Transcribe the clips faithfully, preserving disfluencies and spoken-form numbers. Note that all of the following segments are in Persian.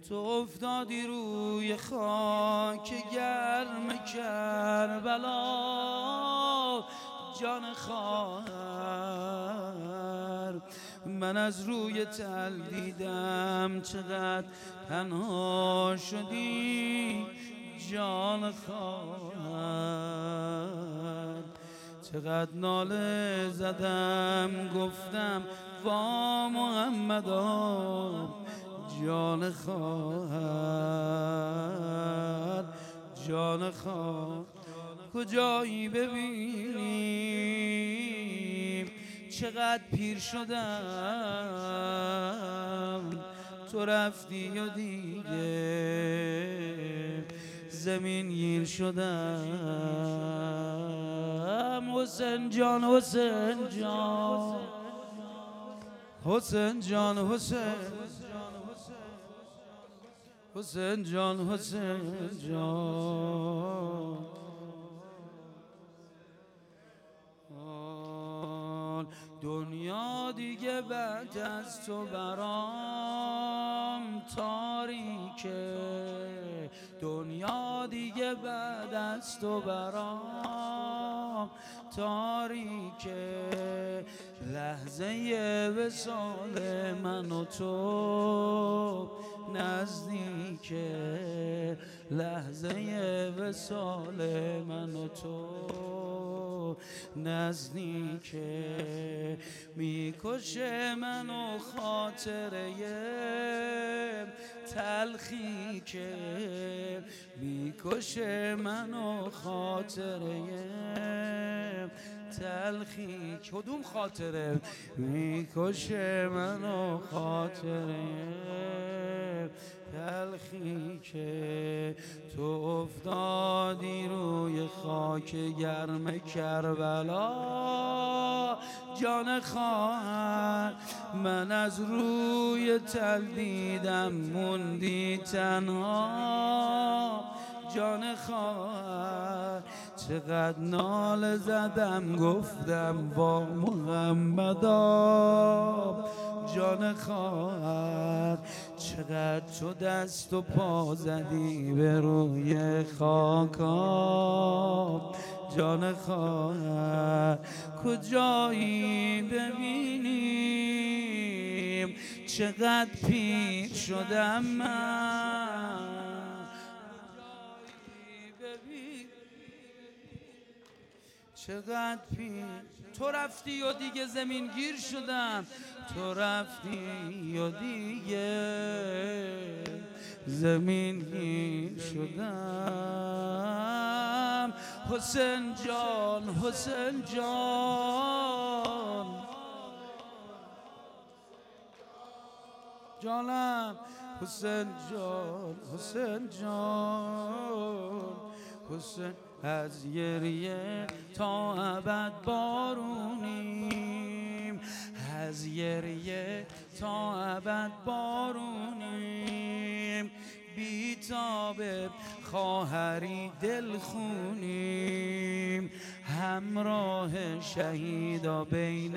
تو افتادی روی خاک گرم کربلا جان خواهر، من از روی تل دیدم چقدر تنها شدی جان خواهر. چقدر ناله زدم گفتم وا محمدا جان خواهر، جان خواهر کجایی ببینیم چقدر پیر شدم تو رفتی و دیگه زمین گیر شدم. حسین جان حسین جان حسین جان حسین حسین جان حسین جان دنیا دیگه بعد از تو برام تاریکه، دنیا دیگه بعد از تو برام تاریکه. لحظه وصال من و تو نزدیکه، لحظه وصال من و تو نزدیکه. میکشه منو خاطره تلخی که، میکشه منو خاطره تلخی. کدوم خاطره؟ میکشه منو خاطره تلخی که تو افتادی روی خاک گرم کربلا جان خواهر. من از روی تل دیدم موندی تنها جان خواهر. چقدر ناله زدم گفتم با محمدا جان خواهر. چقدر تو دست و پا زدی به روی خاکام جان خواهر. کجایی ببینیم چقدر پیر شدم من، چقدر پیر. تو رفتی و دیگه زمین گیر شدم، تو رفتی و دیگه زمین گیر شدم. حسین جان حسین جان جانم، حسین جان حسین جان حسین. از گریه تا ابد بارونیم، از گریه تا ابد بارونیم. بی تاب خواهری دل خونیم، همراه شهیدا بین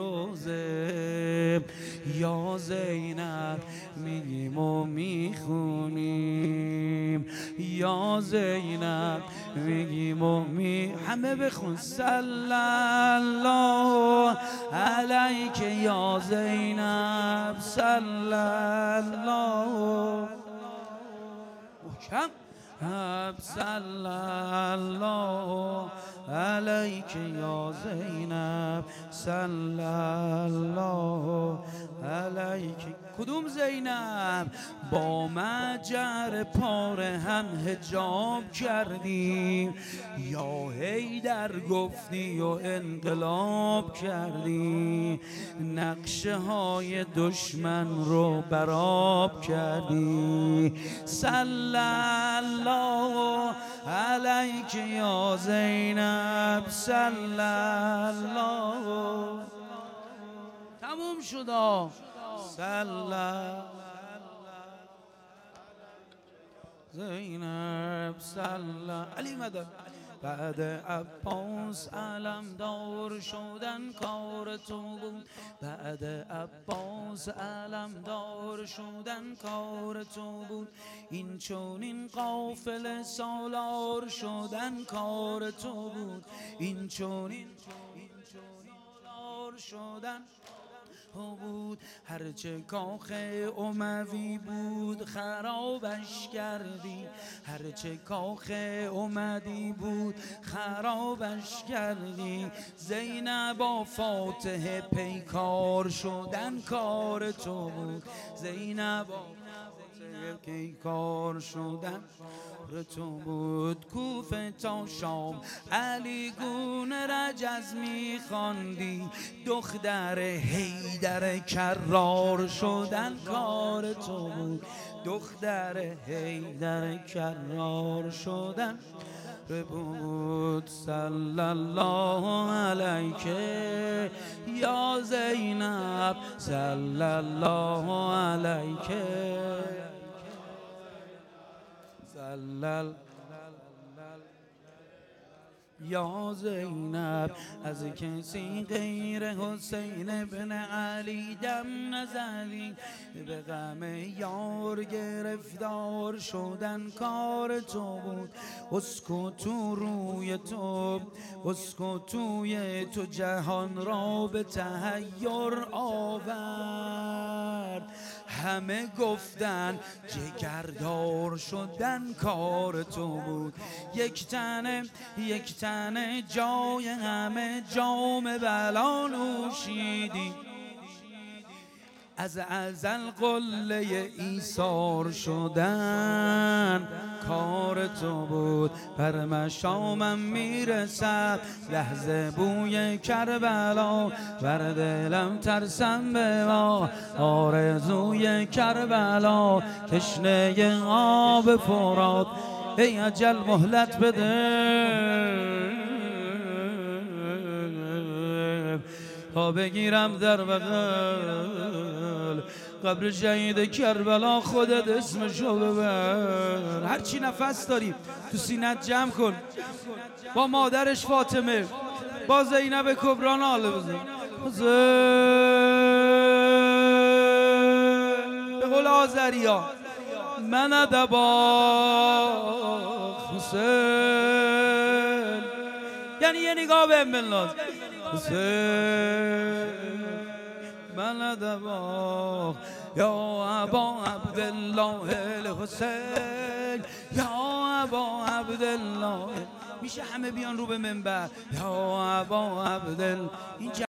روزه یا زینب میگیم و میخونیم، یا زینب میگیم و می همه بخون. صلی الله علیک یا زینب، صلی الله محکم، صلی الله علیک یا زینب، صلی الله علیک. کدوم زینب؟ با مجر پاره هم حجاب کردی، یا حیدر گفتی و انقلاب کردی، نقشه های دشمن رو براب کردی. صلی الله علیک یا زینب، صلی الله. تموم شد. صلی زینب، صلی علی مدد. بعد عباس علمدار شدن کار تو بود، بعد عباس علمدار شدن کار تو بود، این چون این قافله سالار شدن کار تو بود، این چون این سالار شدن بود. هرچه کاخ اموی بود خرابش کردی، هرچه کاخ امدی بود خرابش کردی، زینب فاتح پیکار شدن کار تو بود، زینب فاتح پیکار شدن تو بود. کوفه تا شام علی گون رجز میخواندی، دختر حیدر کرار شدن کار تو بود، دختر حیدر کرار شدن بود. صلی الله علیکه یا زینب، صلی الله علیکه صلی یا زینب. از کسی غیر حسین ابن علی دم نزدی، به غم یار گرفتار شدن کار تو بود. اسکو روی تو، اسکو توی تو جهان را به تحیر آورد، همه گفتن جگردار شدن کار تو بود. یک تنه یک تنه جای همه جام بلا نوشیدی، از ازل قله ایثار شدن کار تو بود. پر مشامم میرسد لحظه بوی کربلا، بر دلم ترسم به ما آرزوی کربلا، تشنه آب فرات ای اجل مهلت بده تا بگیرم در بغل قبر شهید کربلا، خودت اسمشو ببر. هرچی نفس داری تو سینت جمع کن، با مادرش فاطمه، با زینب کبرا ناله بزن. به قول آذریا من ادبا حسین، یعنی یه نگاه به بنداز حسین من ادبا یا ابا عبدالله الحسین، یا ابا عبدالله. میشه همه بیان رو به منبر یا ابا عبدالله.